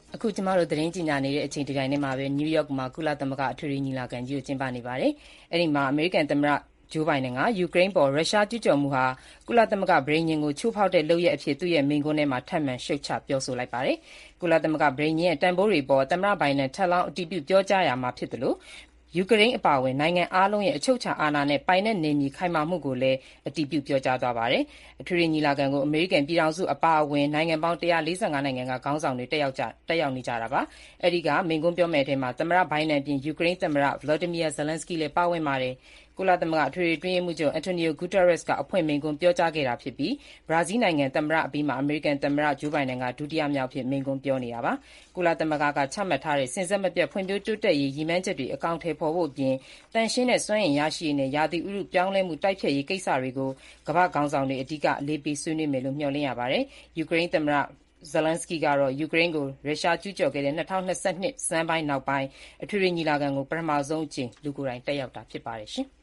အခုကျမတို့သတင်းကြီးညာနေတဲ့အချိန်ဒီတိုင်းမှာပဲနယူးယောက်မှာကုလသမဂ္ဂအထွေထွေညီလာခံကြီးကိုကျင်းပနေပါတယ်။အဲ့ဒီမှာအမေရိကန်သမ္မတဂျိုးဘိုင်ဒန်ကယူကရိန်းပေါ်ရုရှားကျူးကျော်မှုဟာကုလသမဂ္ဂပဋိညာဉ်ကိုချိုးဖောက်တဲ့လုပ်ရပ်အဖြစ်သူ့ရဲ့မိန့်ခွန်းထဲမှာထပ်မံရှုတ်ချပြောဆိုလိုက်ပါတယ်။ကုလသမဂ္ဂပဋိညာဉ်ရဲ့တန်ဖိုးတွေပေါ်သမ္မတဘိုင်ဒန်ထပ်လောင်းအတည်ပြုပြောကြားရမှာဖြစ်သလိုယူကရိန်းအပါအဝင်နိုင်ငံအားလုံးရဲ့အချုပ်အခြာအာဏာနဲ့ပိုင်နက်နယ်မြေခိုင်မာမှုကိုလည်းအတည်ပြုပြောကြားသွားပါတယ်။အထွေထွေညီလာခံကိုအမေရိကန်ပြည်ထောင်စုအပါအဝင်နိုင်ငံပေါင်း145နိုင်ငံကခေါင်းဆောင်တွေတက်ရောက်နေကြတာပါ။အဲဒီကမိန့်ခွန်းပြောမယ့်အထဲမှာသမ္မတဘိုင်ဒန်ပြင်ယူကရိန်းသမ္မတ Volodymyr Zelenskyy လည်းပါဝင်ပါတယ်။ကုလသမဂ္ဂအထွေထွေအတွင်းရေးမှူးချုပ် Antonio Guterres ကအဖွင့်မိန့်ခွန်းပြောကြားခဲ့တာဖြစ်ပြီးဘရာဇီးနိုင်ငံသမ္မတအပြီးမှာအမေရိကန်သမ္မတဂျိုးဘိုင်ဒန်ကဒုတိယမြောက်အဖြစ်မိန့်ခွန်းပြောနေတာပါ။ကုလသမဂ္ဂကချမှတ်ထားတဲ့စဉ်ဆက်မပြတ်ဖွံ့ဖြိုးတိုးတက်ရေးရည်မှန်းချက်တွေအကောင်အထည်ဖော်ဖို့အပြင်သန့်ရှင်းတဲ့စွမ်းအင်ရရှိရေးနဲ့ရာသီဥတုပြောင်းလဲမှုတိုက်ဖျက်ရေးကိစ္စတွေကိုကမ္ဘာ့ခေါင်းဆောင်တွေအဓိကအလေးပေးဆွေးနွေးမယ်လို့မျှော်လင့်ရပါတယ်။ယူကရိန်းသမ္မတZelenskyy ကတော့ယူကရိန်းကိုရုရှားကျူးကျော်ခဲ့တဲ့2022 ဆန်းပိုင်းနောက်ပိုင်းအထွေထွေညီလာခံကိုပထမဆုံးအကြိမ်လူကိုယ်တိုင်တက်ရောက်တာဖြစ်ပါတယ်။